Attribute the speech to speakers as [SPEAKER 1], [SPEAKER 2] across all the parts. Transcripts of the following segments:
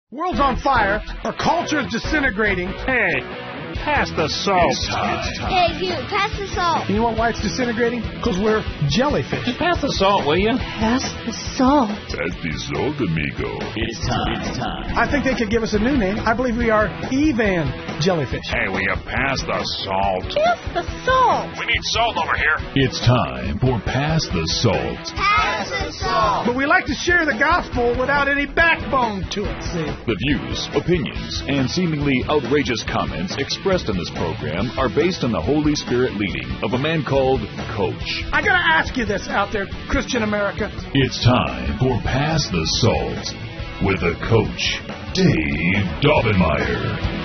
[SPEAKER 1] World's on fire. Our culture's disintegrating.
[SPEAKER 2] Hey, pass the salt.
[SPEAKER 3] Hey, you, pass the salt.
[SPEAKER 1] You know why it's disintegrating? Because we're jellyfish.
[SPEAKER 2] Just pass the salt, will you?
[SPEAKER 3] Pass the salt.
[SPEAKER 4] Pass the salt, amigo.
[SPEAKER 5] It's time.
[SPEAKER 1] I think they could give us a new name. I believe we are Evan jellyfish.
[SPEAKER 4] Hey, will you pass the salt?
[SPEAKER 3] Pass the salt.
[SPEAKER 4] We need salt over here.
[SPEAKER 5] It's time for Pass the Salt.
[SPEAKER 3] Pass the salt.
[SPEAKER 1] But we like to share the gospel without any backbone to it, see?
[SPEAKER 5] The views, opinions, and seemingly outrageous comments expressed in this program are based on the Holy Spirit leading of a man called Coach.
[SPEAKER 1] I gotta ask you this out there, Christian America.
[SPEAKER 5] It's time for Pass the Salt with the Coach, Dave Daubenmire.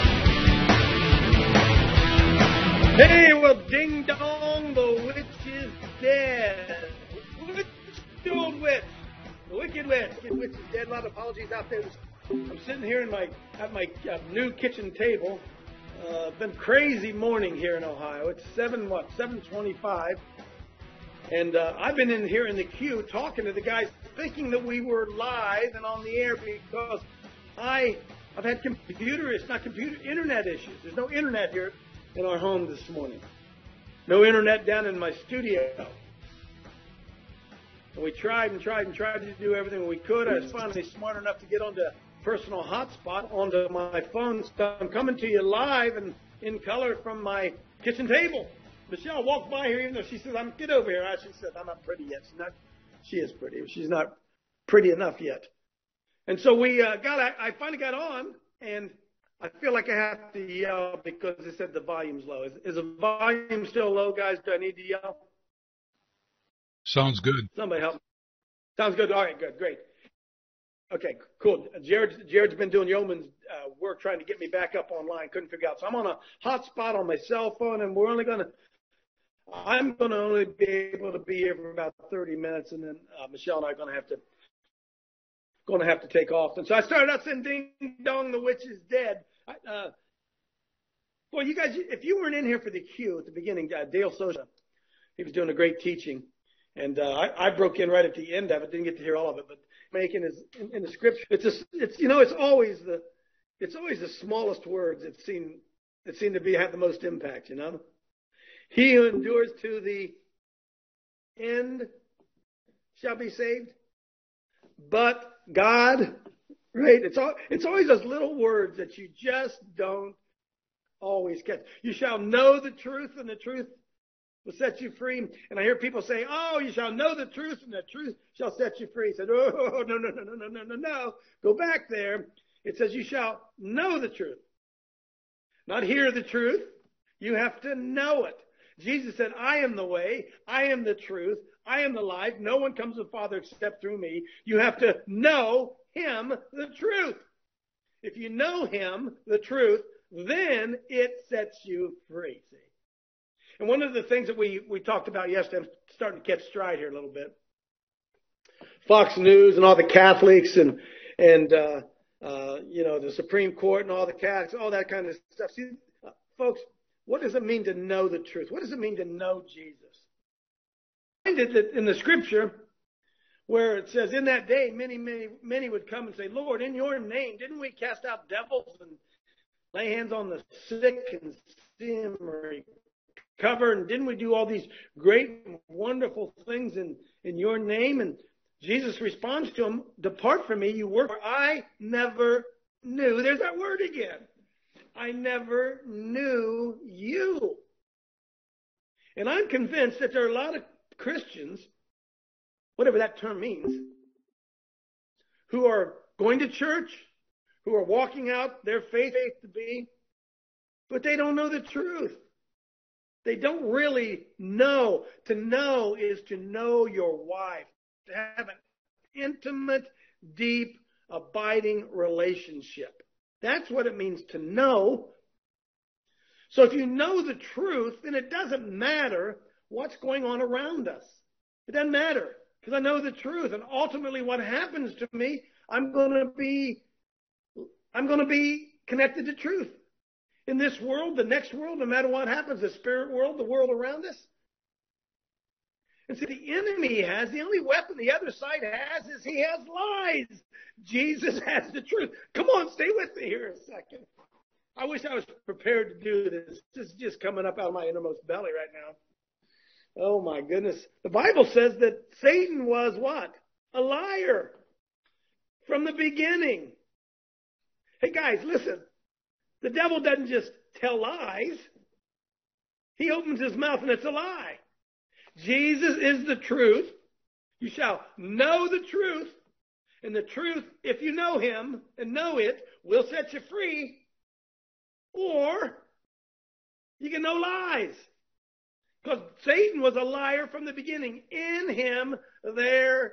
[SPEAKER 6] Hey, well, ding dong, the witch is dead. Witch, the old witch, the wicked witch. The witch is dead. A lot of apologies out there. I'm sitting here at my new kitchen table. Been crazy morning here in Ohio. It's 7:25, and I've been in here in the queue talking to the guys, thinking that we were live and on the air because I've had internet issues. There's no internet here in our home this morning. No internet down in my studio. And we tried to do everything we could. I was finally smart enough to get onto personal hotspot onto my phone. So I'm coming to you live and in color from my kitchen table. Michelle walked by here, even though she says, get over here. She said, I'm not pretty yet. She is pretty. She's not pretty enough yet. And so I finally got on, and I feel like I have to yell because they said the volume's low. Is the volume still low, guys? Do I need to yell?
[SPEAKER 2] Sounds good.
[SPEAKER 6] Somebody help me. Sounds good. All right, good, great. Okay, cool. Jared's been doing yeoman's work trying to get me back up online. Couldn't figure out. So I'm on a hotspot on my cell phone, and I'm going to only be able to be here for about 30 minutes, and then Michelle and I are going to have to take off. And so I started out saying, ding dong, the witch is dead. Boy, you guys, if you weren't in here for the Q at the beginning, Dale Sosa, he was doing a great teaching. And I broke in right at the end of it, didn't get to hear all of it, but making is in the scripture. It's always the smallest words that seem to have the most impact, you know. He who endures to the end shall be saved. But God, right? It's always those little words that you just don't always catch. You shall know the truth, and the truth will set you free. And I hear people say, oh, you shall know the truth, and the truth shall set you free. I said, oh, no. Go back there. It says you shall know the truth. Not hear the truth. You have to know it. Jesus said, I am the way, I am the truth, I am the life. No one comes to the Father except through me. You have to know Him, the truth. If you know Him, the truth, then it sets you free. See? And one of the things that we talked about yesterday, I'm starting to catch stride here a little bit. Fox News and all the Catholics and the Supreme Court and all the Catholics, all that kind of stuff. See, folks, what does it mean to know the truth? What does it mean to know Jesus? In the scripture where it says, in that day, many would come and say, Lord, in your name, didn't we cast out devils and lay hands on the sick and see them recover? And didn't we do all these great, wonderful things in your name? And Jesus responds to them, depart from me, you worker. I never knew. There's that word again. I never knew you. And I'm convinced that there are a lot of Christians, whatever that term means, who are going to church, who are walking out their faith to be, but they don't know the truth. They don't really know. To know is to know your wife, to have an intimate, deep, abiding relationship. That's what it means to know. So if you know the truth, then it doesn't matter what's going on around us. It doesn't matter because I know the truth. And ultimately what happens to me, I'm going to be connected to truth. In this world, the next world, no matter what happens, the spirit world, the world around us. And see, the enemy has, the only weapon the other side has is he has lies. Jesus has the truth. Come on, stay with me here a second. I wish I was prepared to do this. This is just coming up out of my innermost belly right now. Oh my goodness. The Bible says that Satan was what? A liar from the beginning. Hey guys, listen. The devil doesn't just tell lies. He opens his mouth and it's a lie. Jesus is the truth. You shall know the truth. And the truth, if you know him and know it, will set you free. Or you can know lies. Because Satan was a liar from the beginning. In him there's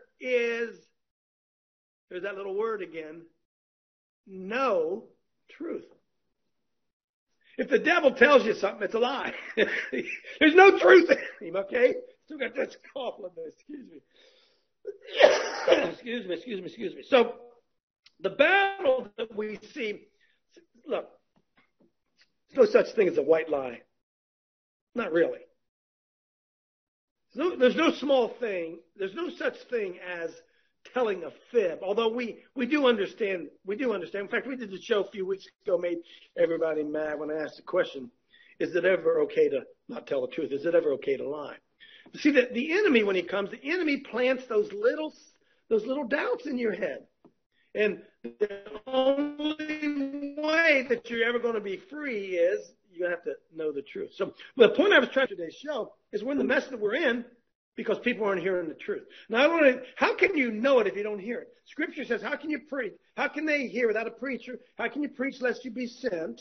[SPEAKER 6] that little word again, no truth. If the devil tells you something, it's a lie. There's no truth in him, okay? Still got this cough on this. Excuse me. So the battle that we see, look, there's no such thing as a white lie. Not really. There's no small thing. There's no such thing as telling a fib. Although we do understand. In fact, we did the show a few weeks ago, made everybody mad when I asked the question, is it ever okay to not tell the truth? Is it ever okay to lie? See, the enemy, when he comes, the enemy plants those little doubts in your head. And the only way that you're ever going to be free is you have to know the truth. So the point I was trying to today's show is we're in the mess that we're in because people aren't hearing the truth. Now, how can you know it if you don't hear it? Scripture says, how can you preach? How can they hear without a preacher? How can you preach lest you be sent?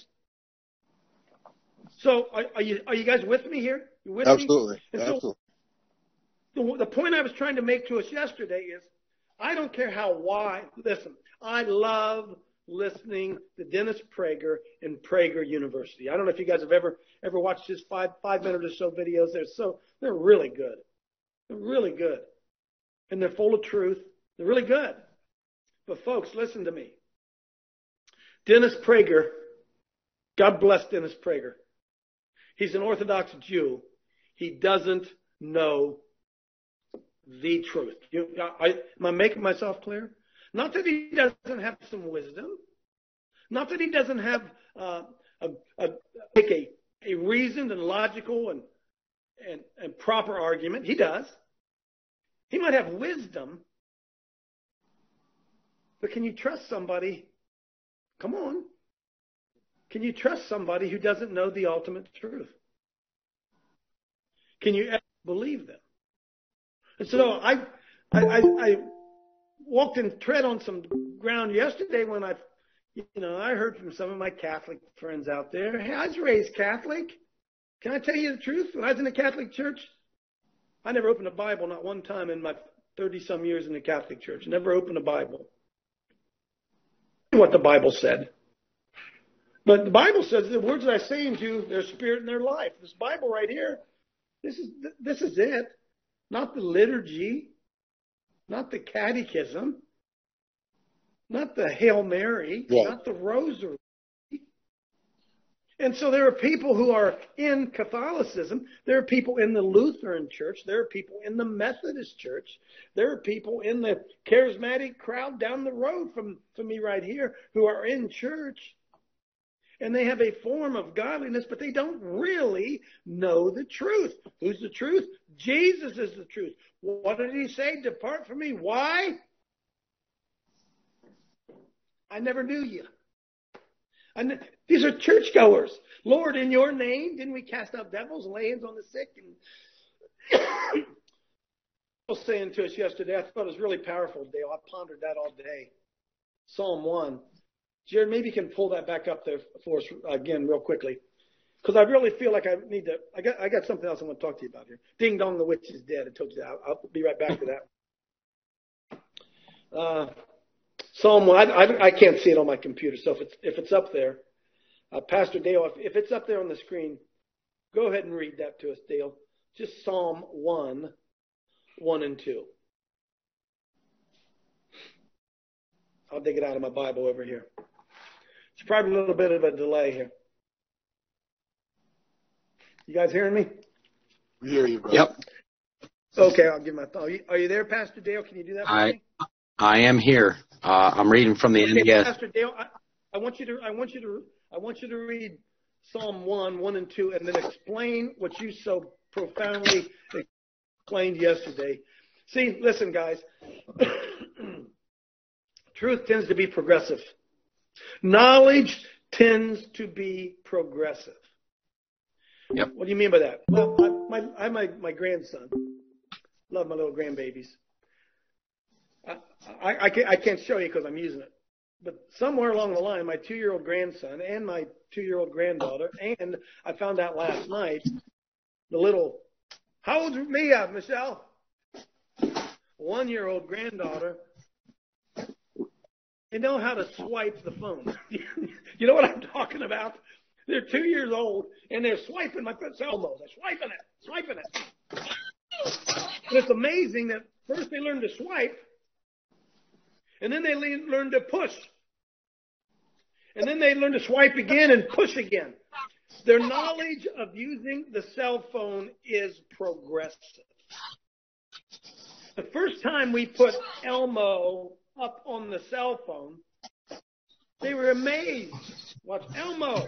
[SPEAKER 6] So are you guys with me here? You with
[SPEAKER 7] Absolutely.
[SPEAKER 6] me?
[SPEAKER 7] Absolutely.
[SPEAKER 6] So the point I was trying to make to us yesterday is I don't care listen, I love listening to Dennis Prager in Prager University. I don't know if you guys have ever watched his 5-minute or so videos. They're really good. They're really good. And they're full of truth. They're really good. But folks, listen to me. Dennis Prager, God bless Dennis Prager. He's an Orthodox Jew. He doesn't know the truth. Am I making myself clear? Not that he doesn't have some wisdom. Not that he doesn't have a reasoned and logical and proper argument. He does. He might have wisdom. But can you trust somebody? Come on. Can you trust somebody who doesn't know the ultimate truth? Can you ever believe them? And so I walked and tread on some ground yesterday when I heard from some of my Catholic friends out there. Hey, I was raised Catholic. Can I tell you the truth? When I was in the Catholic Church, I never opened a Bible, not one time in my 30-some years in the Catholic Church. Never opened a Bible. What the Bible said. But the Bible says the words that I say unto you, their spirit and their life. This Bible right here, this is it. Not the liturgy, not the catechism, not the Hail Mary, not the rosary. And so there are people who are in Catholicism. There are people in the Lutheran Church. There are people in the Methodist Church. There are people in the charismatic crowd down the road from me right here who are in church. And they have a form of godliness, but they don't really know the truth. Who's the truth? Jesus is the truth. What did he say? Depart from me. Why? I never knew you. These are churchgoers. Lord, in your name, didn't we cast out devils and lay hands on the sick? And I was saying to us yesterday, I thought it was really powerful, Dale. I pondered that all day. Psalm 1. Jared, maybe you can pull that back up there for us again real quickly. Because I really feel like I need to, I got something else I want to talk to you about here. Ding dong, the witch is dead. I told you that. I'll be right back to that. Psalm 1, I can't see it on my computer, so if it's up there, Pastor Dale, if it's up there on the screen, go ahead and read that to us, Dale. Just Psalm 1, 1 and 2. I'll dig it out of my Bible over here. It's probably a little bit of a delay here. You guys hearing me?
[SPEAKER 7] We hear you, brother.
[SPEAKER 6] Yep. Okay, I'll give my thought. Are you there, Pastor Dale? Can you do that for me?
[SPEAKER 7] I am here. I'm reading from the NDS.
[SPEAKER 6] Pastor Dale, I want you to read Psalm 1 and 2, and then explain what you so profoundly explained yesterday. See, listen, guys. Truth tends to be progressive. Knowledge tends to be progressive.
[SPEAKER 7] Yep.
[SPEAKER 6] What do you mean by that? Well, I have my grandson. Love my little grandbabies. I can't show you because I'm using it. But somewhere along the line, my 2-year-old grandson and my 2-year-old granddaughter, and I found out last night, how old's Mia, Michelle? 1-year-old granddaughter, they know how to swipe the phone. You know what I'm talking about? They're 2 years old, and they're swiping my cell phone. They're swiping it. And it's amazing that first they learn to swipe, and then they learn to push. And then they learn to swipe again and push again. Their knowledge of using the cell phone is progressive. The first time we put Elmo up on the cell phone, they were amazed. Watch Elmo.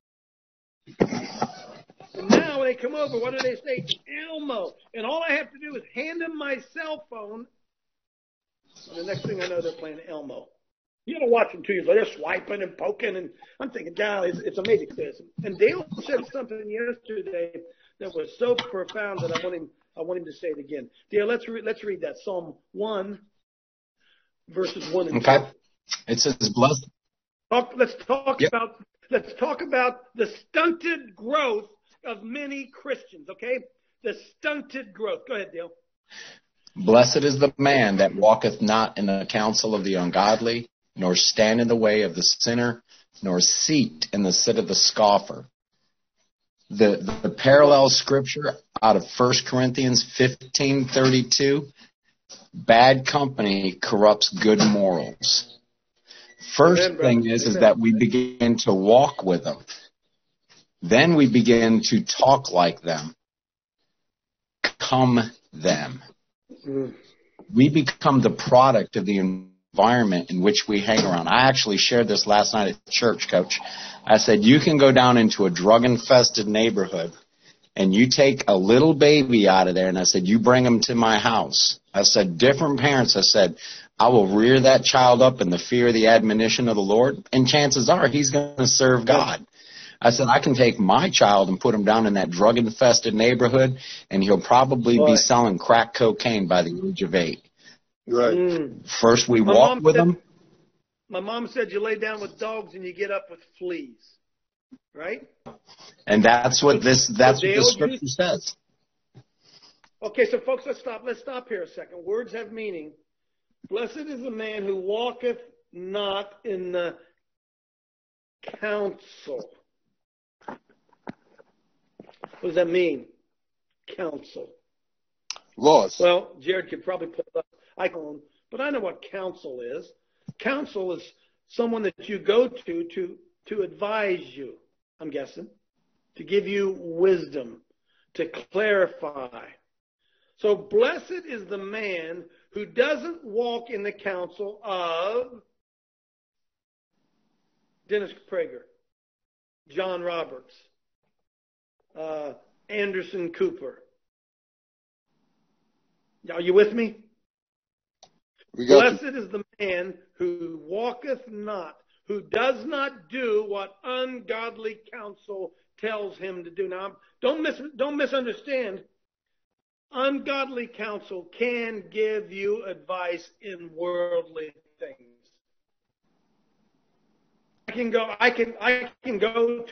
[SPEAKER 6] And now when they come over, what do they say? Elmo. And all I have to do is hand them my cell phone. And the next thing I know, they're playing Elmo. You got to watch them 2 years later. They're swiping and poking. And I'm thinking, God, it's amazing. And Dale said something yesterday that was so profound that I want him to say it again. Dale, let's read that. Psalm 1, verses 1 and 2.
[SPEAKER 7] Okay. It says, blessed.
[SPEAKER 6] Let's talk about the stunted growth of many Christians, okay? The stunted growth. Go ahead, Dale.
[SPEAKER 7] Blessed is the man that walketh not in the counsel of the ungodly, nor stand in the way of the sinner, nor seat in the seat of the scoffer. The parallel scripture out of 1 Corinthians 15:32, bad company corrupts good morals. First thing is that we begin to walk with them. Then we begin to talk like them. Become them. We become the product of the environment in which we hang around. I actually shared this last night at church, Coach. I said, you can go down into a drug-infested neighborhood and you take a little baby out of there, and I said, you bring him to my house. I said, different parents, I said, I will rear that child up in the fear of the admonition of the Lord, and chances are he's going to serve God. I said, I can take my child and put him down in that drug-infested neighborhood, and he'll probably be selling crack cocaine by the age of 8.
[SPEAKER 6] Right.
[SPEAKER 7] First, we walk with him.
[SPEAKER 6] My mom said you lay down with dogs and you get up with fleas. Right?
[SPEAKER 7] And that's what this scripture says.
[SPEAKER 6] Okay, so folks, let's stop here a second. Words have meaning. Blessed is the man who walketh not in the counsel. What does that mean? Counsel.
[SPEAKER 8] Laws.
[SPEAKER 6] Well, Jared could probably put it up. But I know what counsel is. Counsel is someone that you go to advise you, I'm guessing, to give you wisdom, to clarify. So blessed is the man who doesn't walk in the counsel of Dennis Prager, John Roberts, Anderson Cooper. Are you with me? Blessed is the man who walketh not, who does not do what ungodly counsel tells him to do. Now, don't misunderstand. Ungodly counsel can give you advice in worldly things. I can go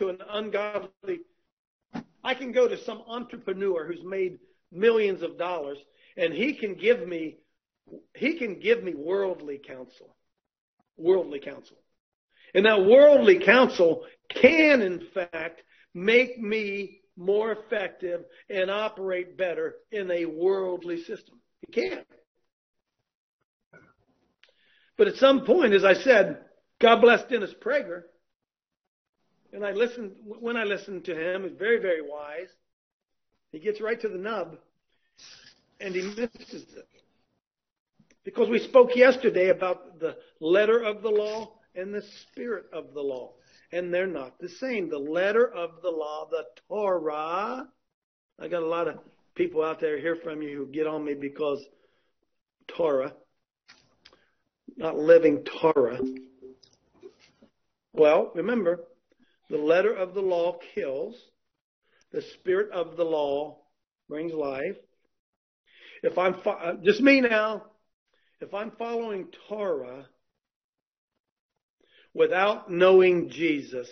[SPEAKER 6] to some entrepreneur who's made millions of dollars, and he can give me worldly counsel. Worldly counsel. And that worldly counsel can, in fact, make me more effective and operate better in a worldly system. It can. But at some point, as I said, God bless Dennis Prager. And when I listened to him, he's very, very wise. He gets right to the nub. and he misses it. Because we spoke yesterday about the letter of the law and the spirit of the law. And they're not the same. The letter of the law, the Torah. I got a lot of people out there hear from you who get on me because Torah, not living Torah. Well, remember, the letter of the law kills. The spirit of the law brings life. If I'm just me now, if I'm following Torah without knowing Jesus,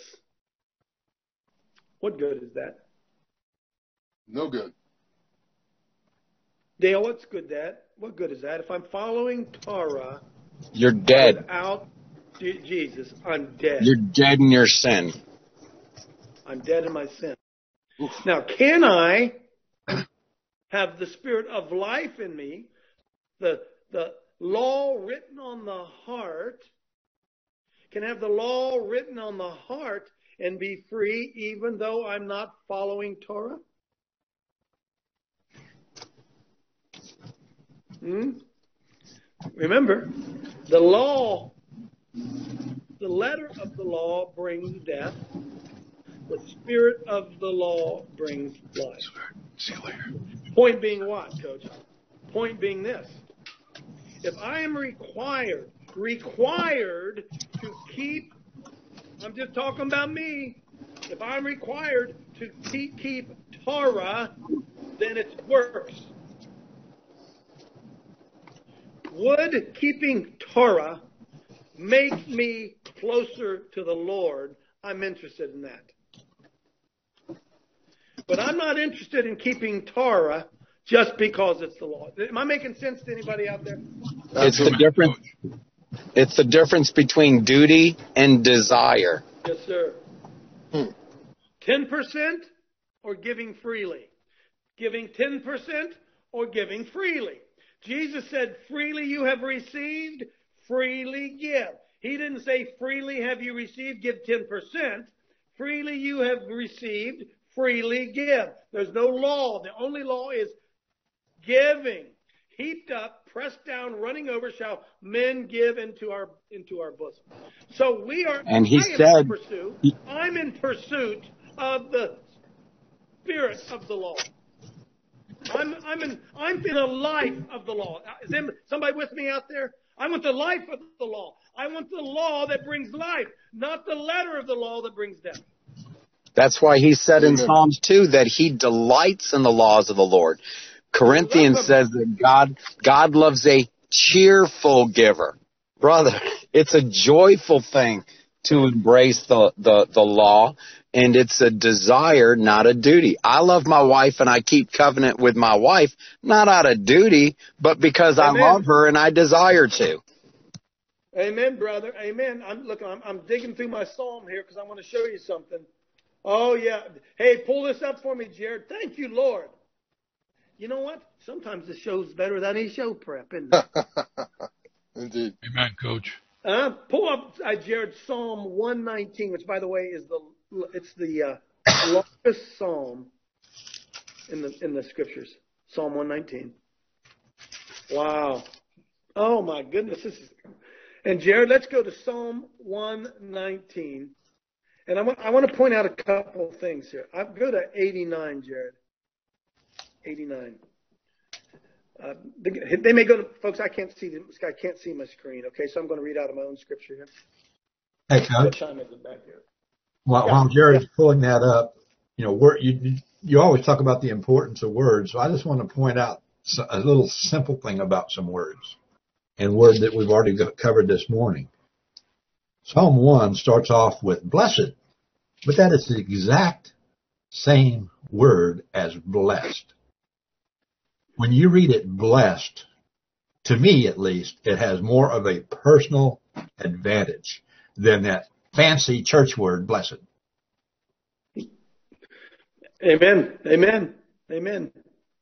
[SPEAKER 6] what good is that?
[SPEAKER 8] No good.
[SPEAKER 6] Dale, what's good that? What good is that? If I'm following Torah,
[SPEAKER 7] You're dead.
[SPEAKER 6] without Jesus, I'm dead.
[SPEAKER 7] You're dead in your sin.
[SPEAKER 6] I'm dead in my sin. Now, can I have the spirit of life in me, the law written on the heart, can have the law written on the heart and be free even though I'm not following Torah? Remember, the law, the letter of the law brings death. The spirit of the law brings life.
[SPEAKER 2] See you later.
[SPEAKER 6] Point being what, Coach? Point being this. If I am required to keep, I'm just talking about me. If I'm required to keep Torah, then it's works. Would keeping Torah make me closer to the Lord? I'm interested in that. But I'm not interested in keeping Torah just because it's the law. Am I making sense to anybody out there?
[SPEAKER 7] It's the difference. It's the difference between duty and desire.
[SPEAKER 6] Yes, sir. 10% or giving freely? Giving 10% or giving freely? Jesus said, freely you have received, freely give. He didn't say, freely have you received, give 10%. Freely you have received, freely give. There's no law. The only law is giving. Heaped up, pressed down, running over, shall men give into our bosom. So we are.
[SPEAKER 7] And he
[SPEAKER 6] said, I'm in pursuit of the spirit of the law. I'm in a life of the law. Is somebody with me out there? I want the life of the law. I want the law that brings life, not the letter of the law that brings death.
[SPEAKER 7] That's why he said in Psalms 2 that he delights in the laws of the Lord. Corinthians says that God loves a cheerful giver. Brother, it's a joyful thing to embrace the law, and it's a desire, not a duty. I love my wife and I keep covenant with my wife, not out of duty, but because Amen. I love her and I desire to.
[SPEAKER 6] Amen, brother. Amen. I'm digging through my psalm here because I want to show you something. Oh, yeah. Hey, pull this up for me, Jared. Thank you, Lord. You know what? Sometimes the show's better without any show prep, isn't it?
[SPEAKER 8] Indeed.
[SPEAKER 2] Amen, Coach.
[SPEAKER 6] Pull up, Jared, Psalm 119, which, by the way, is the longest psalm in the scriptures. Psalm 119. Wow. Oh my goodness. And Jared, let's go to Psalm 119. And I want to point out a couple of things here. I'll go to 89, Jared. 89. They may go to, folks, I can't see my screen, okay? So I'm going to read out of my own scripture here.
[SPEAKER 9] Hey, Coach.
[SPEAKER 6] What time is it back here?
[SPEAKER 9] While Jared's pulling that up, you always talk about the importance of words. So I just want to point out a little simple thing about some words, and word that we've already covered this morning. Psalm 1 starts off with blessed, but that is the exact same word as blessed. When you read it blessed, to me at least, it has more of a personal advantage than that fancy church word, blessed.
[SPEAKER 6] Amen. Amen. Amen.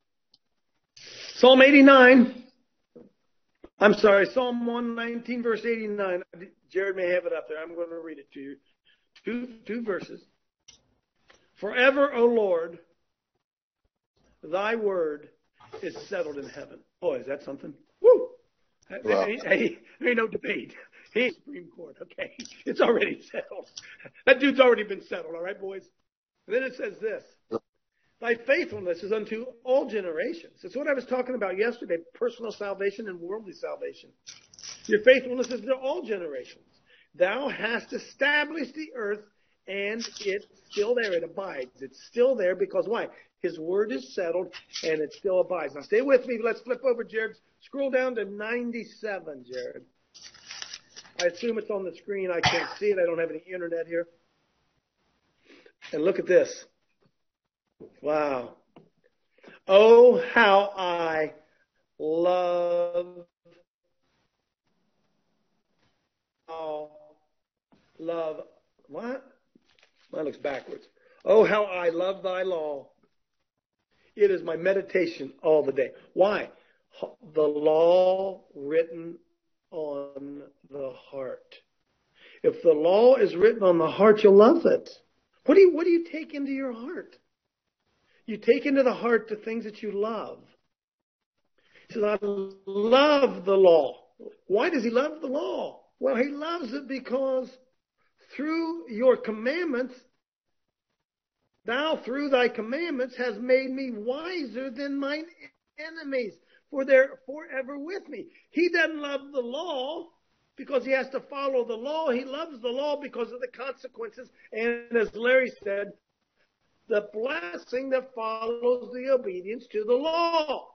[SPEAKER 6] Psalm 89. I'm sorry, Psalm 119, verse 89. Jared may have it up there. I'm going to read it to you. Two verses. Forever, O Lord, thy word is settled in heaven. Boy, is that something? Woo!
[SPEAKER 8] Wow.
[SPEAKER 6] Ain't no debate. He's Supreme Court. Okay. It's already settled. That dude's already been settled. All right, boys? And then it says this. Thy faithfulness is unto all generations. It's what I was talking about yesterday, personal salvation and worldly salvation. Your faithfulness is to all generations. Thou hast established the earth, and it's still there. It abides. It's still there because why? His word is settled, and it still abides. Now stay with me. Let's flip over, Jared. Scroll down to 97, Jared. I assume it's on the screen. I can't see it. I don't have any internet here. And look at this. Wow. Oh, how I love what? Mine looks backwards. Oh, how I love thy law. It is my meditation all the day. Why? The law written on the heart. If the law is written on the heart, you'll love it. What do you take into your heart? You take into the heart the things that you love. He says, I love the law. Why does he love the law? Well, he loves it because through your commandments, thou through thy commandments has made me wiser than mine enemies, for they're forever with me. He doesn't love the law because he has to follow the law. He loves the law because of the consequences. And as Larry said, the blessing that follows the obedience to the law.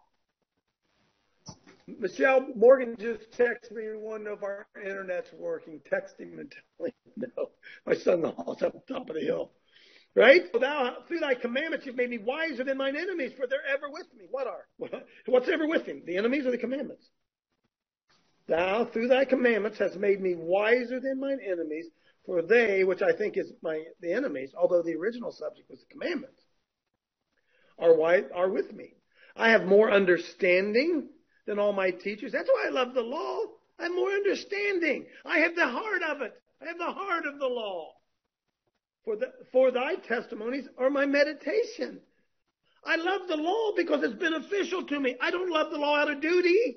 [SPEAKER 6] Michelle Morgan just texted me one of our internet's working. Text him and tell him no. My son-in-law's up top of the hill. Right? So thou, through thy commandments, you've made me wiser than mine enemies, for they're ever with me. What's ever with him? The enemies or the commandments? Thou, through thy commandments, hast made me wiser than mine enemies, for they, which I think is the enemies, although the original subject was the commandments, are with me. I have more understanding than all my teachers. That's why I love the law. I have more understanding. I have the heart of it. I have the heart of the law. For thy testimonies are my meditation. I love the law because it's beneficial to me. I don't love the law out of duty.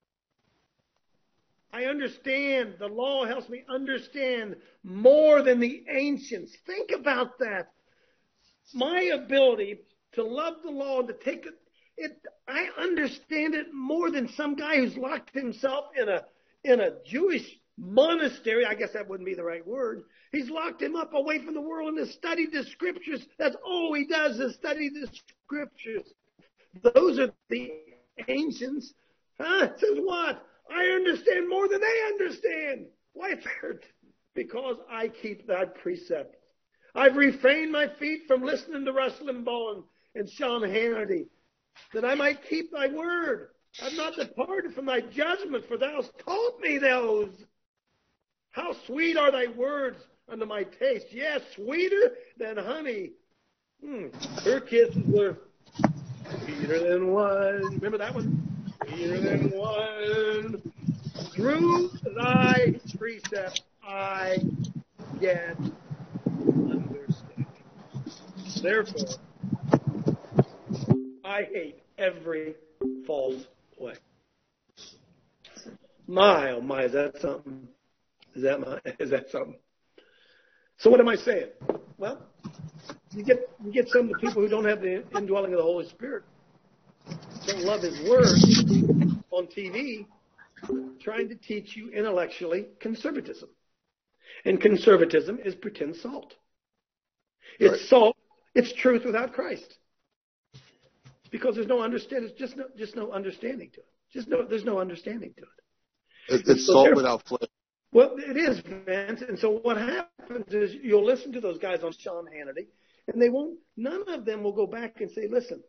[SPEAKER 6] I understand. The law helps me understand more than the ancients. Think about that. My ability to love the law and to take it, I understand it more than some guy who's locked himself in a Jewish monastery. I guess that wouldn't be the right word. He's locked him up away from the world and has studied the scriptures. That's all he does is study the scriptures. Those are the ancients. It says what? I understand more than they understand. Why? Because I keep thy precepts. I've refrained my feet from listening to Rush Limbaugh and Sean Hannity, that I might keep thy word. I've not departed from thy judgments, for thou hast taught me those. How sweet are thy words unto my taste. Yes, sweeter than honey. Her kisses were sweeter than wine. Remember that one? Sweeter than wine. Through thy precepts I get understanding. Therefore, I hate every false way. My, oh my, is that something? Is that something? So what am I saying? Well, you get some of the people who don't have the indwelling of the Holy Spirit, don't love His Word on TV, trying to teach you intellectually conservatism. And conservatism is pretend salt. It's salt. It's truth without Christ. Because there's no understanding. There's just no understanding to it. There's no understanding to it.
[SPEAKER 8] It's salt without flavor.
[SPEAKER 6] Well, it is, Vince. And so what happens is you'll listen to those guys on Sean Hannity, and none of them will go back and say, listen,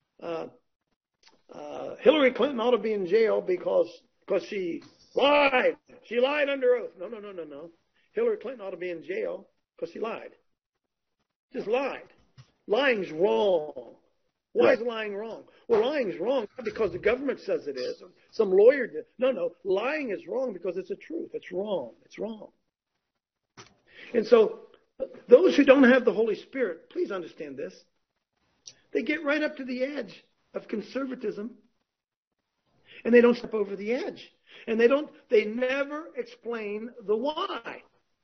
[SPEAKER 6] Hillary Clinton ought to be in jail because she lied. She lied under oath. No. Hillary Clinton ought to be in jail because she lied. Just lied. Lying's wrong. Why is lying wrong? Well, lying's wrong not because the government says it is. Or some lawyer did. No. Lying is wrong because it's a truth. It's wrong. It's wrong. And so those who don't have the Holy Spirit, please understand this. They get right up to the edge of conservatism. And they don't step over the edge. And they never explain the why.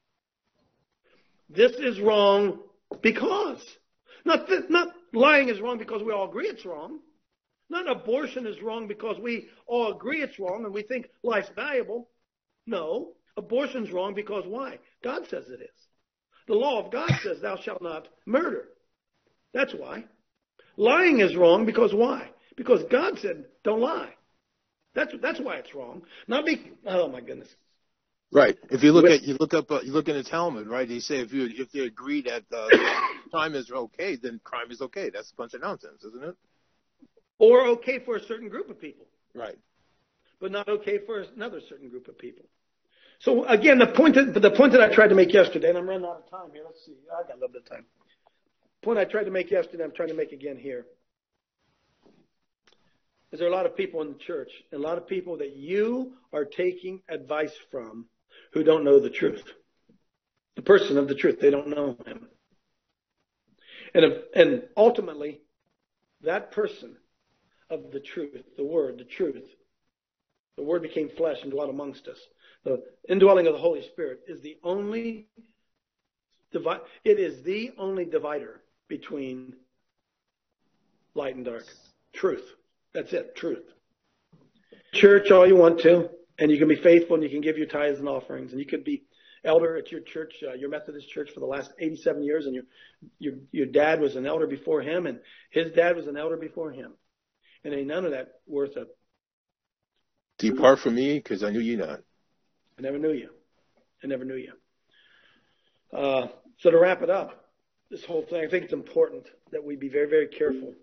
[SPEAKER 6] This is wrong because. Not lying is wrong because we all agree it's wrong. Not abortion is wrong because we all agree it's wrong and we think life's valuable. No, abortion's wrong because why? God says it is. The law of God says thou shalt not murder. That's why. Lying is wrong because why? Because God said don't lie. That's why it's wrong. Oh my goodness.
[SPEAKER 10] Right. If you look in the Talmud, right? They say if they agree that crime is okay, then crime is okay. That's a bunch of nonsense, isn't it?
[SPEAKER 6] Or okay for a certain group of people.
[SPEAKER 10] Right.
[SPEAKER 6] But not okay for another certain group of people. So again, the point that I tried to make yesterday, and I'm running out of time here. Let's see. I got a little bit of time. The point I tried to make yesterday, I'm trying to make again here. Is there are a lot of people in the church, and a lot of people that you are taking advice from who don't know the truth. The person of the truth, they don't know him. And ultimately, that person of the truth, the word became flesh and dwelt amongst us. The indwelling of the Holy Spirit is the only divider between light and dark. Truth. That's it. Truth. Church all you want to, and you can be faithful and you can give your tithes and offerings, and you could be elder at your church, your Methodist church, for the last 87 years, and your dad was an elder before him, and his dad was an elder before him. And ain't none of that worth a...
[SPEAKER 10] Depart from me, because I knew you not.
[SPEAKER 6] I never knew you. So to wrap it up, this whole thing, I think it's important that we be very, very careful.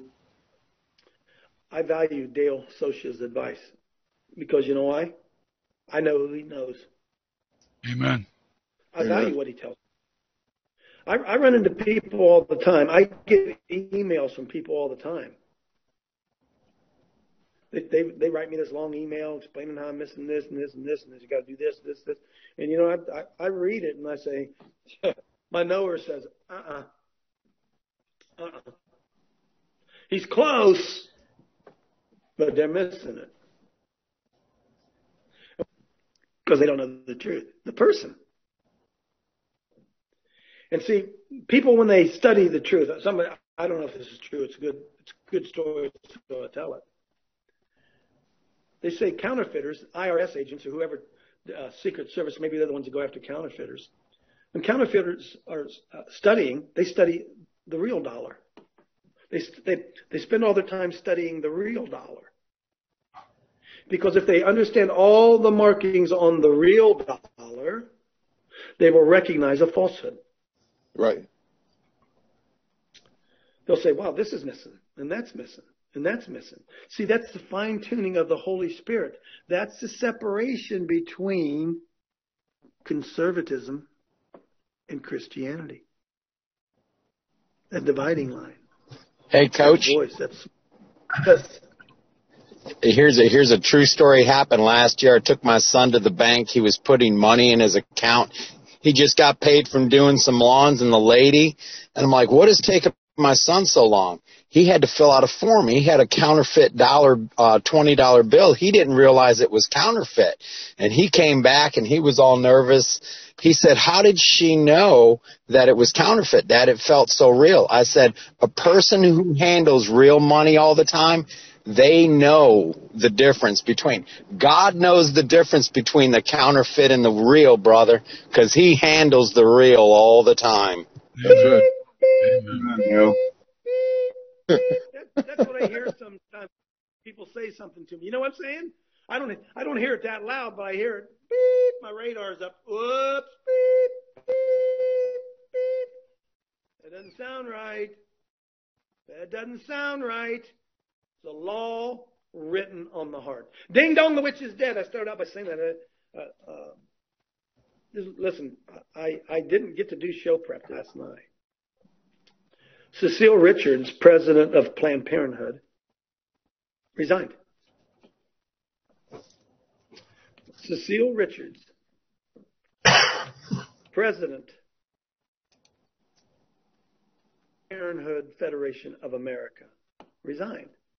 [SPEAKER 6] I value Dale Socha's advice because you know why? I know who he knows.
[SPEAKER 2] Amen.
[SPEAKER 6] I value what he tells me. I run into people all the time. I get emails from people all the time. They write me this long email explaining how I'm missing this and this and this and this. You got to do this. And you know, I read it and I say, my knower says, he's close, but they're missing it because they don't know the truth, the person. And see, people when they study the truth, I don't know if this is true. It's a good story, so I tell it. They say counterfeiters, IRS agents, or whoever, Secret Service, maybe they're the ones that go after counterfeiters. When counterfeiters are studying, they study the real dollar. They spend all their time studying the real dollar. Because if they understand all the markings on the real dollar, they will recognize a falsehood.
[SPEAKER 10] Right.
[SPEAKER 6] They'll say, wow, this is missing, and that's missing. And that's missing. See, that's the fine-tuning of the Holy Spirit. That's the separation between conservatism and Christianity. That dividing line.
[SPEAKER 7] Hey, Coach. Here's a true story. Happened last year. I took my son to the bank. He was putting money in his account. He just got paid from doing some lawns and the lady. And I'm like, what is taking my son so long? He had to fill out a form. He had a counterfeit $20 bill. He didn't realize it was counterfeit. And he came back and he was all nervous. He said, how did she know that it was counterfeit, that it felt so real? I said, a person who handles real money all the time, they know the difference between. God knows the difference between the counterfeit and the real, brother, because he handles the real all the time.
[SPEAKER 8] That's right.
[SPEAKER 2] Amen.
[SPEAKER 6] That's what I hear sometimes. People say something to me. You know what I'm saying? I don't hear it that loud, but I hear it. Beep. My radar's up. Whoops. Beep. Beep. Beep. That doesn't sound right. That doesn't sound right. It's a law written on the heart. Ding dong, the witch is dead. I started out by saying that. Listen, I didn't get to do show prep last night. Cecile Richards, president of Planned Parenthood, resigned. Cecile Richards, president, Parenthood Federation of America, resigned.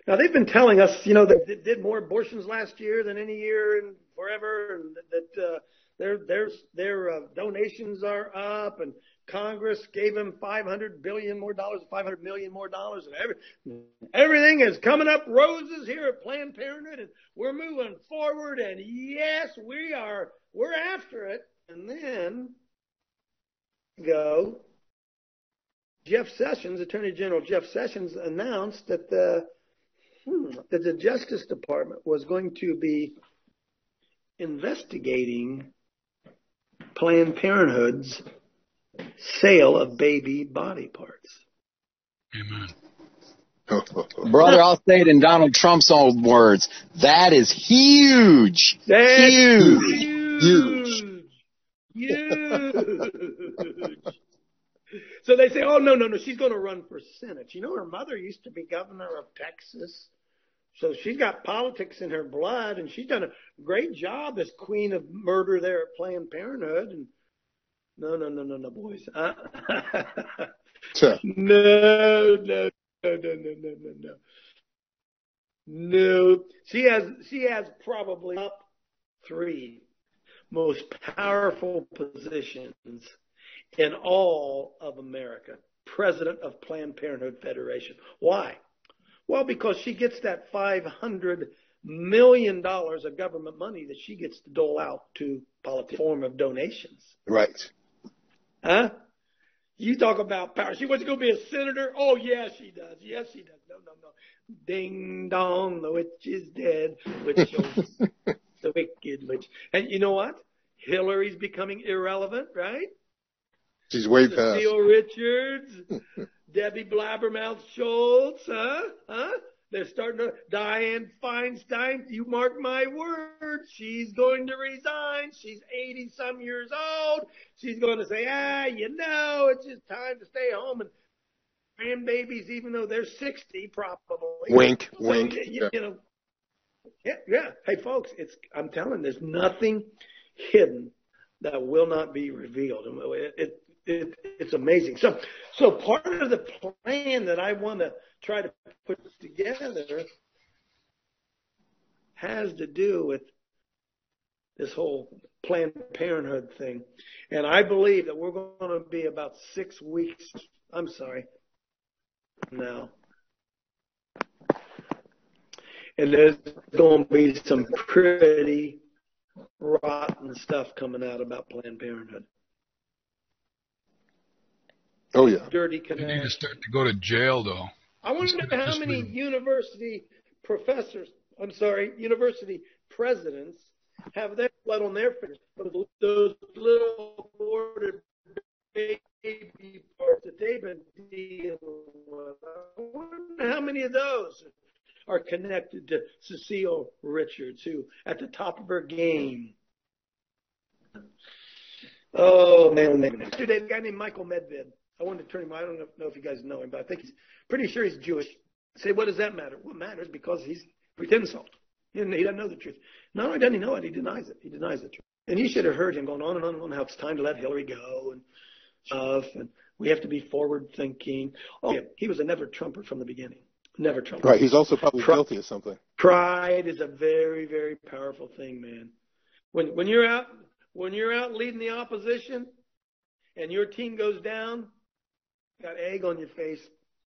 [SPEAKER 6] Now they've been telling us, that they did more abortions last year than any year in forever, and that their donations are up, and Congress gave them $500 million more dollars, and everything is coming up roses here at Planned Parenthood, and we're moving forward, and yes, we're after it. And then Attorney General Jeff Sessions announced that the Justice Department was going to be investigating Planned Parenthood's sale of baby body parts.
[SPEAKER 2] Amen.
[SPEAKER 7] Brother, I'll say it in Donald Trump's own words. That is huge.
[SPEAKER 6] That's
[SPEAKER 7] Huge.
[SPEAKER 6] So they say, oh, no, she's going to run for Senate. Her mother used to be governor of Texas. So she's got politics in her blood, and she's done a great job as queen of murder there at Planned Parenthood. And no, boys. No. She has probably top 3 most powerful positions in all of America. President of Planned Parenthood Federation. Why? Well, because she gets that $500 million of government money that she gets to dole out to politicians in the form of donations.
[SPEAKER 10] Right.
[SPEAKER 6] Huh? You talk about power. She wants to go be a senator? Oh, yeah, she does. Yes, she does. No. Ding dong, the witch is dead. Witch shows the wicked witch. And you know what? Hillary's becoming irrelevant, right?
[SPEAKER 10] She's way past.
[SPEAKER 6] Cecile Richards, Debbie Blabbermouth Schultz, huh? They're starting to, Dianne Feinstein, you mark my words, she's going to resign. She's 80-some years old. She's going to say, it's just time to stay home and grandbabies, even though they're 60 probably.
[SPEAKER 10] Wink.
[SPEAKER 6] Yeah. Hey, folks, I'm telling you, there's nothing hidden that will not be revealed. It's amazing. So part of the plan that I want to try to put together has to do with this whole Planned Parenthood thing. And I believe that we're going to be about 6 weeks. I'm sorry. No. And there's going to be some pretty rotten stuff coming out about Planned Parenthood.
[SPEAKER 10] Oh, yeah.
[SPEAKER 6] Dirty
[SPEAKER 2] They need to
[SPEAKER 6] connect.
[SPEAKER 2] start to go to jail, though.
[SPEAKER 6] I wonder how many university presidents have their blood on their fingers. Those little aborted baby parts that they've been dealing with. I wonder how many of those are connected to Cecile Richards, who at the top of her game. Oh, man. Yesterday, a guy named Michael Medved. I wanted to turn him. I don't know if you guys know him, but I think he's pretty sure he's Jewish. Say, what does that matter? Well, it matters because he pretends so. He doesn't know the truth. Not only doesn't he know it, he denies it. He denies the truth. And you should have heard him going on and on and on how it's time to let Hillary go and stuff. And we have to be forward thinking. Oh, yeah, he was a never Trumper from the beginning. Never Trumper.
[SPEAKER 10] Right. He's also probably guilty of something.
[SPEAKER 6] Pride is a very, very powerful thing, man. When you're out leading the opposition and your team goes down, got egg on your face.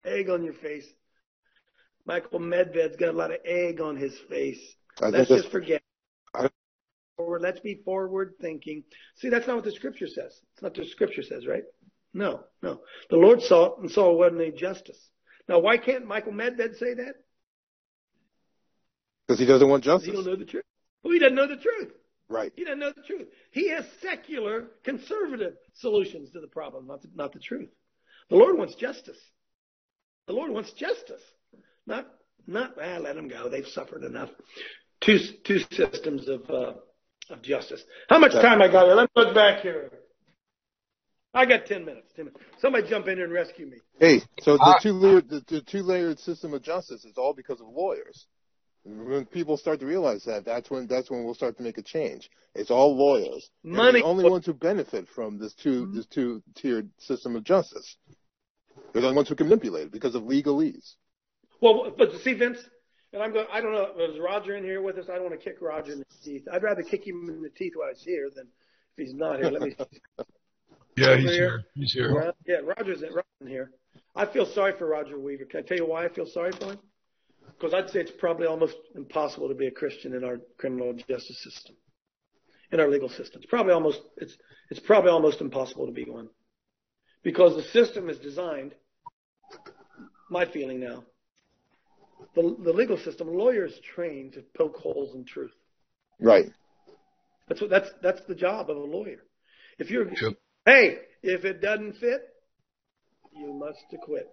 [SPEAKER 6] Michael Medved's got a lot of egg on his face. Let's just forget. Let's be forward thinking. See, that's not what the Scripture says. It's not what the Scripture says, right? No. The Lord saw it and saw it wasn't any justice. Now, why can't Michael Medved say that?
[SPEAKER 10] Because he doesn't want justice.
[SPEAKER 6] He don't know the truth. Well, he doesn't know the truth.
[SPEAKER 10] Right.
[SPEAKER 6] He doesn't know the truth. He has secular, conservative solutions to the problem, not the truth. The Lord wants justice. The Lord wants justice. Not let them go. They've suffered enough. Two systems of justice. How much time I got here? Let me look back here. I got 10 minutes. Somebody jump in here and rescue me.
[SPEAKER 10] Hey, so the two-layered system of justice is all because of lawyers. When people start to realize that, that's when we'll start to make a change. It's all lawyers.
[SPEAKER 6] Money.
[SPEAKER 10] The only ones who benefit from this two-tiered system of justice. They're the only ones who can manipulate it because of legalese.
[SPEAKER 6] Well, but see, Vince, And I don't know, is Roger in here with us? I don't want to kick Roger in the teeth. I'd rather kick him in the teeth while he's here than if he's not here. Let me.
[SPEAKER 2] Yeah, he's here. He's here.
[SPEAKER 6] Yeah, Roger's in here. I feel sorry for Roger Weaver. Can I tell you why I feel sorry for him? Because I'd say it's probably almost impossible to be a Christian in our criminal justice system, in our legal system. It's probably almost impossible to be one, because the system is designed. My feeling now, the legal system, lawyers trained to poke holes in truth.
[SPEAKER 10] Right.
[SPEAKER 6] That's the job of a lawyer. If it doesn't fit, you must acquit.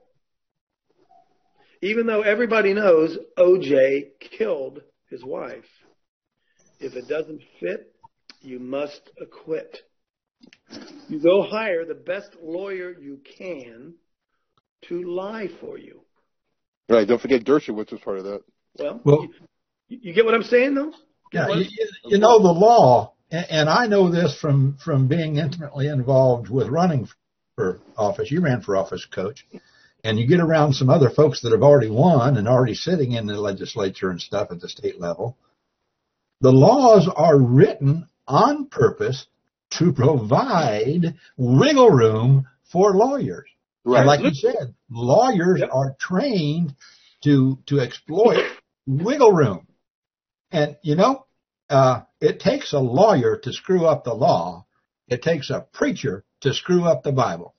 [SPEAKER 6] Even though everybody knows O.J. killed his wife, if it doesn't fit, you must acquit. You go hire the best lawyer you can to lie for you.
[SPEAKER 8] Right. Don't forget Dershowitz was part of that.
[SPEAKER 6] Well, you get what I'm saying, though?
[SPEAKER 9] Yeah, you know the law, and I know this from being intimately involved with running for office. You ran for office, Coach. And you get around some other folks that have already won and already sitting in the legislature and stuff at the state level. The laws are written on purpose to provide wiggle room for lawyers.
[SPEAKER 10] Right.
[SPEAKER 9] And like you said, lawyers are trained to exploit wiggle room. And, it takes a lawyer to screw up the law. It takes a preacher to screw up the Bible.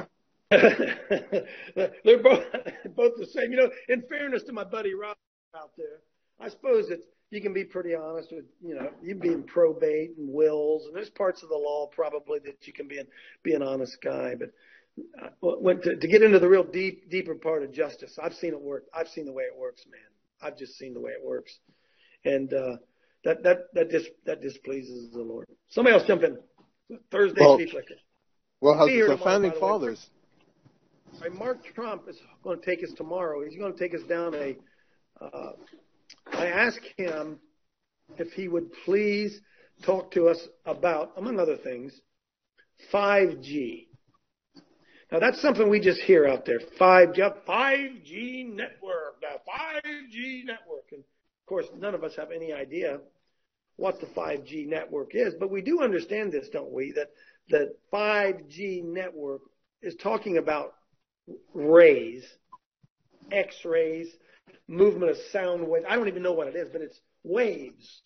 [SPEAKER 6] They're both the same. In fairness to my buddy Rob out there, I suppose you can be pretty honest with, you can be in probate and wills, and there's parts of the law probably that you can be an honest guy. But to get into the real deeper part of justice, I've seen it work. I've seen the way it works, man. I've just seen the way it works, and that displeases the Lord. Somebody else jump in. Thursday speech lecture.
[SPEAKER 10] Well, the founding fathers.
[SPEAKER 6] Mark Trump is going to take us tomorrow. He's going to take us down I asked him if he would please talk to us about, among other things, 5G. Now, that's something we just hear out there. 5G network, the 5G network. And, of course, none of us have any idea what the 5G network is. But we do understand this, don't we, that 5G network is talking about rays, X-rays, movement of sound waves. I don't even know what it is, but it's waves.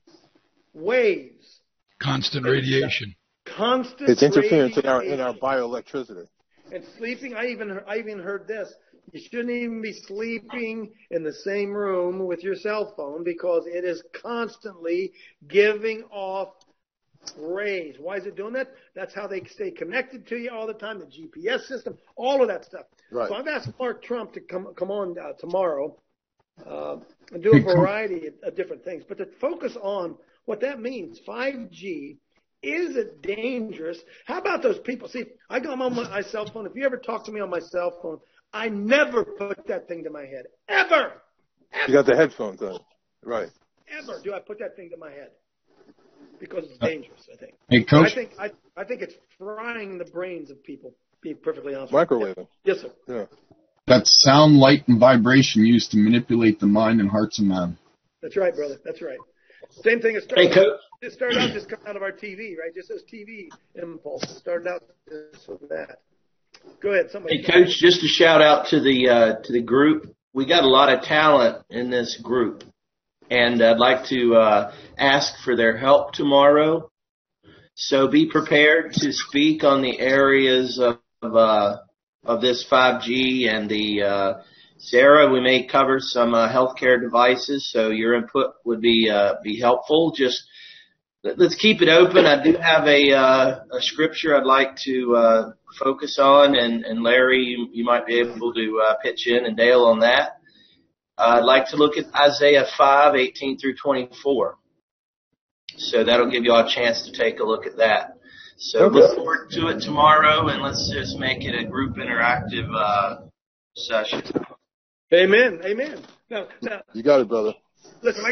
[SPEAKER 2] Constant radiation.
[SPEAKER 10] It's interference in our bioelectricity.
[SPEAKER 6] And sleeping, I even heard this. You shouldn't even be sleeping in the same room with your cell phone because it is constantly giving off rays. Why is it doing that? That's how they stay connected to you all the time, the GPS system, all of that stuff.
[SPEAKER 10] Right.
[SPEAKER 6] So I've asked Mark Trump to come on tomorrow and do a variety of different things, but to focus on what that means. 5G, is it dangerous? How about those people? See, I go on my cell phone. If you ever talk to me on my cell phone, I never put that thing to my head. Ever.
[SPEAKER 10] You got the headphones on. Right.
[SPEAKER 6] Ever do I put that thing to my head. Because it's dangerous, I think.
[SPEAKER 11] Hey, Coach.
[SPEAKER 6] I think it's frying the brains of people, being perfectly honest.
[SPEAKER 10] Microwaving.
[SPEAKER 6] Yes, sir.
[SPEAKER 10] Yeah.
[SPEAKER 11] That's sound, light, and vibration used to manipulate the mind and hearts of man.
[SPEAKER 6] That's right, brother. That's right. Same thing as it started out just coming out of our TV, right? Just as TV impulse. It started out just with that. Go ahead, somebody.
[SPEAKER 12] Hey, Coach, just a shout out to the group. We got a lot of talent in this group, and I'd like to ask for their help tomorrow. So be prepared to speak on the areas of this 5G and the Sarah. We may cover some healthcare devices, so your input would be helpful. Just let's keep it open. I do have a scripture I'd like to focus on, and Larry, you might be able to pitch in, and Dale on that. I'd like to look at Isaiah 5:18 through 24. So that'll give you all a chance to take a look at that. So look forward to it tomorrow, and let's just make it a group interactive session.
[SPEAKER 6] Amen. Now,
[SPEAKER 8] you got it, brother.
[SPEAKER 6] Listen,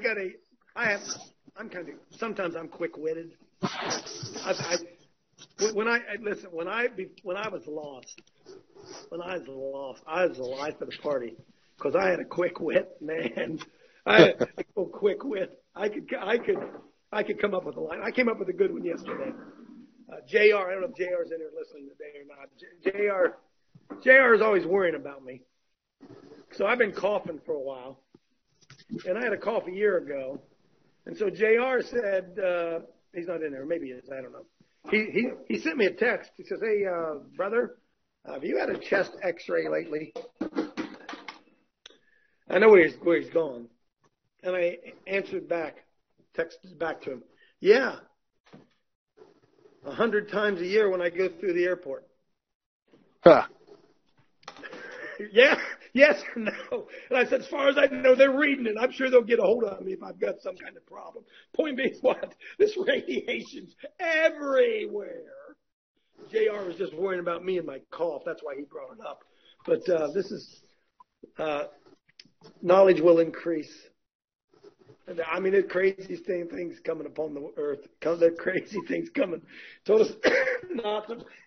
[SPEAKER 6] sometimes I'm quick-witted. When I was lost, I was the life of the party. because I had a quick wit, man. I go quick wit. I could come up with a line. I came up with a good one yesterday. JR, I don't know if JR's in there listening today or not. JR is always worrying about me. So I've been coughing for a while. And I had a cough a year ago. And so JR said, he's not in there. Maybe he is. I don't know. He sent me a text. He says, hey, brother, have you had a chest x-ray lately? I know where he's gone. And I answered back, texted back to him. Yeah. 100 times a year when I go through the airport.
[SPEAKER 8] Huh.
[SPEAKER 6] Yeah, yes or no? And I said, as far as I know, they're reading it. I'm sure they'll get a hold of me if I've got some kind of problem. Point being what? This radiation's everywhere. JR was just worrying about me and my cough. That's why he brought it up. But this is knowledge will increase. I mean, there's crazy things coming upon the earth. There's crazy things coming. Told us not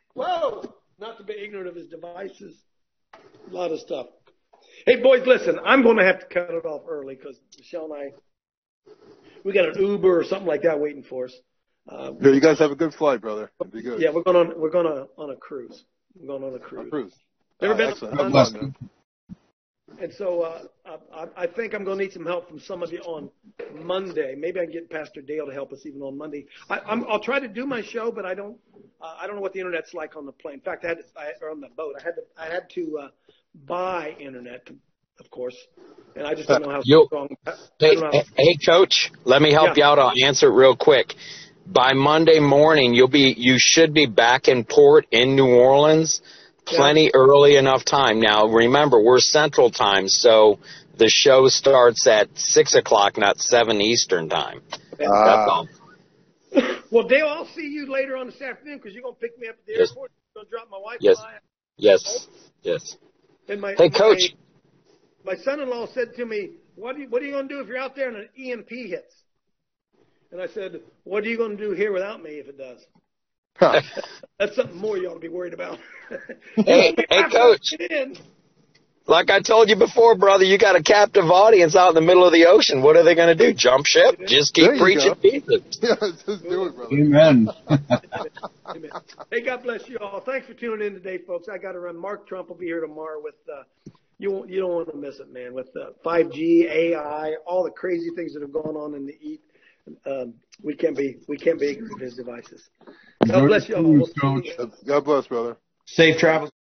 [SPEAKER 6] to be ignorant of his devices. A lot of stuff. Hey, boys, listen, I'm going to have to cut it off early because Michelle and I, we got an Uber or something like that waiting for us.
[SPEAKER 8] Yeah, you guys have a good flight, brother. It'll be good.
[SPEAKER 6] Yeah, we're going on a cruise. We're going on a cruise. Never been on
[SPEAKER 11] Blessing.
[SPEAKER 6] And so I think I'm going to need some help from somebody on Monday. Maybe I can get Pastor Dale to help us even on Monday. I'll try to do my show, but I don't know what the internet's like on the plane. In fact, or on the boat. I had to buy internet, of course, and I just don't know how strong.
[SPEAKER 13] Hey, Coach, let me help you out. I'll answer it real quick. By Monday morning, you should be back in port in New Orleans. Plenty early enough time. Now, remember, we're Central Time, so the show starts at 6 o'clock, not 7 Eastern Time. That's all.
[SPEAKER 6] Well, Dale, I'll see you later on this afternoon because you're going to pick me up at the airport. You're going to drop my wife by.
[SPEAKER 13] Yes.
[SPEAKER 6] And
[SPEAKER 13] hey, Coach.
[SPEAKER 6] My son-in-law said to me, what are you going to do if you're out there and an EMP hits? And I said, what are you going to do here without me if it does? That's something more you ought to be worried about.
[SPEAKER 13] Hey, Coach. Like I told you before, brother, you got a captive audience out in the middle of the ocean. What are they going to do? Jump ship? Just keep preaching Jesus.
[SPEAKER 8] Yeah, just do it, brother.
[SPEAKER 11] Amen.
[SPEAKER 6] Amen. Hey, God bless you all. Thanks for tuning in today, folks. I got to run. Mark Trump will be here tomorrow with you don't want to miss it, man. With 5G, AI, all the crazy things that have gone on in the eat. We can't be ignorant of his devices. God bless you all.
[SPEAKER 8] God bless, brother.
[SPEAKER 14] Safe travels.